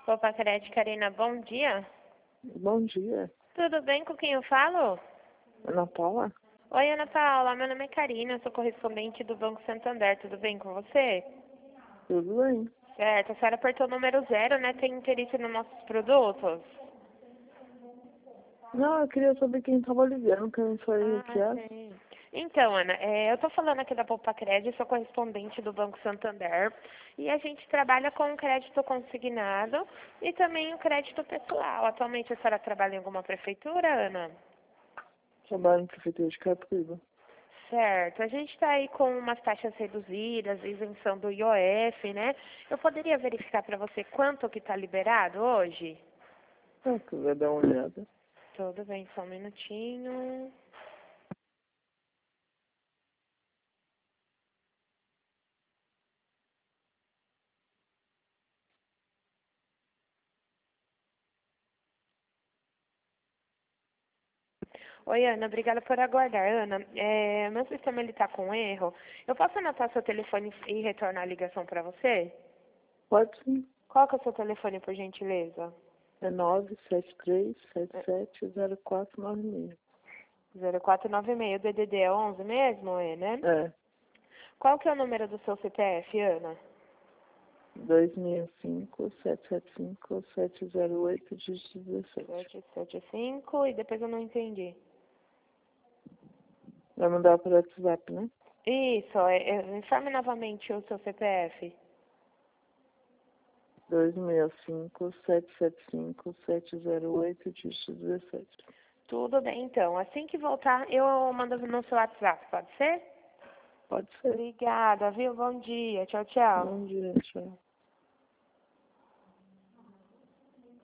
Opa, Crédito, Karina, bom dia. Bom dia. Tudo bem, com quem eu falo? Ana Paula? Oi, Ana Paula, meu nome é Karina, eu sou correspondente do Banco Santander, tudo bem com você? Tudo bem? Certo, a senhora apertou o número 0, né? Tem interesse nos nossos produtos? Não, eu queria saber quem estava ligando, que eu não sei o que é. Sim. Então, Ana, eu tô falando aqui da Poupa Crédito, sou correspondente do Banco Santander e a gente trabalha com crédito consignado e também o crédito pessoal. Atualmente a senhora trabalha em alguma prefeitura, Ana? Trabalho em prefeitura de Carapicuíba. Certo, a gente está aí com umas taxas reduzidas, isenção do IOF, né? Eu poderia verificar para você quanto que está liberado hoje? Se quiser dar uma olhada. Tudo bem, só um minutinho. Oi, Ana, obrigada por aguardar. Ana, meu sistema ele está com erro. Eu posso anotar seu telefone e retornar a ligação para você? Pode sim. Qual que é o seu telefone, por gentileza? É 973770496. 0496, o DDD é 11 mesmo, né? É. Qual que é o número do seu CPF, Ana? 265-775-708, dígito 17. 775 e depois eu não entendi. Vai mandar para o WhatsApp, né? Isso, informe novamente o seu CPF. 265-775-708, dígito 17. Tudo bem, então. Assim que voltar, eu mando no seu WhatsApp, pode ser? Pode ser. Obrigada, viu? Bom dia. Tchau, tchau. Bom dia, tchau.